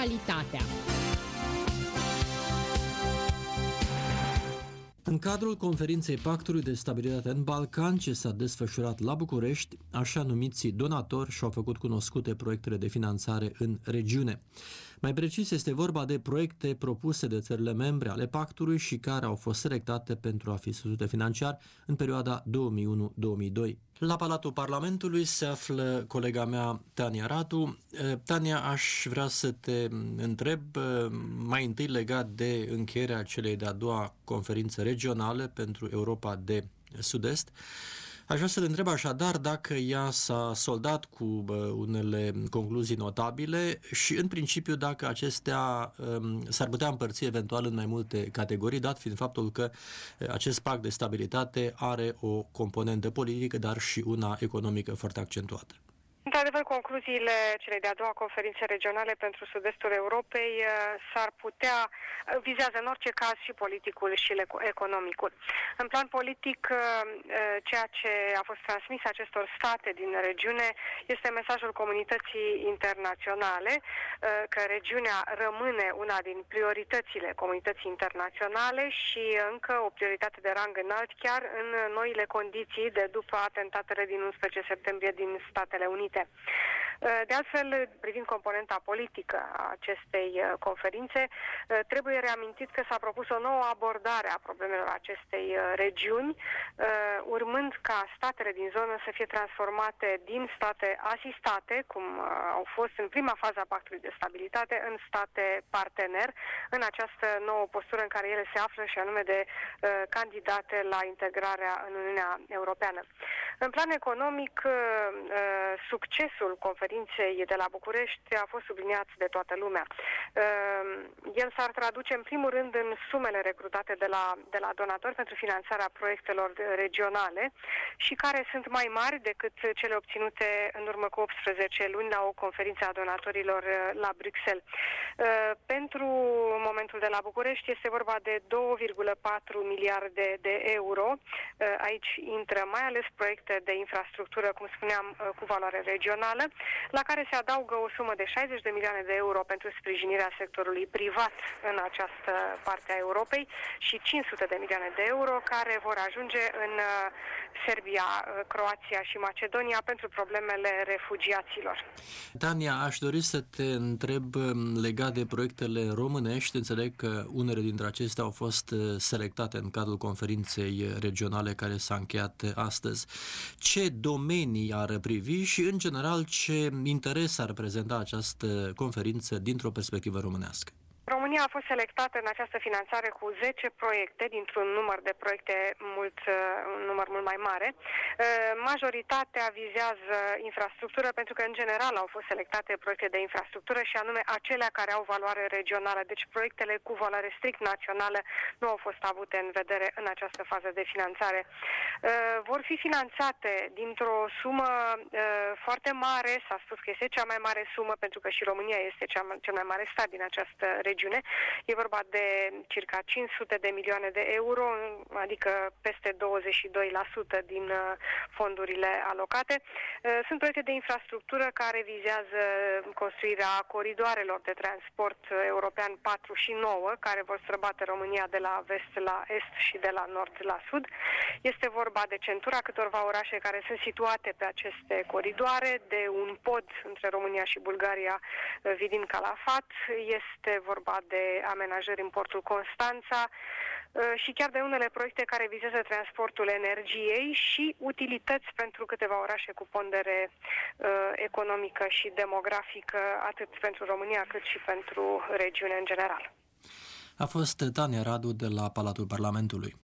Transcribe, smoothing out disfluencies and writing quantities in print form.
actualitatea. În cadrul conferinței Pactului de Stabilitate în Balcan, ce s-a desfășurat la București, așa numiții donatori și-au făcut cunoscute proiectele de finanțare în regiune. Mai precis, este vorba de proiecte propuse de țările membre ale Pactului și care au fost selectate pentru a fi susținute financiar în perioada 2001-2002. La Palatul Parlamentului se află colega mea, Tania Radu. Tania, aș vrea să te întreb mai întâi legat de încheierea celei de-a doua conferințe regionale pentru Europa de Sud-Est. Aș vrea să te întreb așadar dacă ea s-a soldat cu unele concluzii notabile și, în principiu, dacă acestea s-ar putea împărți eventual în mai multe categorii, dat fiind faptul că acest pact de stabilitate are o componentă politică, dar și una economică foarte accentuată. Într-adevăr, concluziile celei de-a doua conferințe regionale pentru sud-estul Europei vizează în orice caz și politicul și economicul. În plan politic, ceea ce a fost transmis acestor state din regiune este mesajul comunității internaționale, că regiunea rămâne una din prioritățile comunității internaționale și încă o prioritate de rang înalt, chiar în noile condiții de după atentatele din 11 septembrie din Statele Unite. De altfel, privind componenta politică a acestei conferințe, trebuie reamintit că s-a propus o nouă abordare a problemelor acestei regiuni, urmând ca statele din zonă să fie transformate din state asistate, cum au fost în prima fază a Pactului de Stabilitate, în state partener, în această nouă postură în care ele se află, și anume de candidate la integrarea în Uniunea Europeană. În plan economic, succesul conferinței de la București a fost subliniat de toată lumea. El s-ar traduce în primul rând în sumele recrutate de la donatori pentru finanțarea proiectelor regionale și care sunt mai mari decât cele obținute în urmă cu 18 luni la o conferință a donatorilor la Bruxelles. Pentru momentul de la București este vorba de 2,4 miliarde de euro. Aici intră mai ales proiecte de infrastructură, cum spuneam, cu valoare regională, la care se adaugă o sumă de 60 de milioane de euro pentru sprijinirea sectorului privat în această parte a Europei și 500 de milioane de euro care vor ajunge în Serbia, Croația și Macedonia pentru problemele refugiaților. Tania, aș dori să te întreb legat de proiectele românești. Înțeleg că unele dintre acestea au fost selectate în cadrul conferinței regionale care s-a încheiat astăzi. Ce domenii ar privi și, în general, ce interes ar reprezenta această conferință dintr-o perspectivă românească? România a fost selectată în această finanțare cu 10 proiecte, dintr-un număr de proiecte un număr mult mai mare. Majoritatea vizează infrastructură, pentru că, în general, au fost selectate proiecte de infrastructură și anume acelea care au valoare regională. Deci proiectele cu valoare strict națională nu au fost avute în vedere în această fază de finanțare. Vor fi finanțate dintr-o sumă foarte mare. S-a spus că este cea mai mare sumă, pentru că și România este cel mai mare stat din această regiune. E vorba de circa 500 de milioane de euro, adică peste 22% din fondurile alocate. Sunt proiecte de infrastructură care vizează construirea coridoarelor de transport european 4 și 9, care vor străbate România de la vest la est și de la nord la sud. Este vorba de centura câtorva orașe care sunt situate pe aceste coridoare, de un pod între România și Bulgaria, Vidin Calafat. Este vorba de amenajări în portul Constanța și chiar de unele proiecte care vizează transportul energiei și utilități pentru câteva orașe cu pondere economică și demografică, atât pentru România cât și pentru regiune în general. A fost Tania Radu de la Palatul Parlamentului.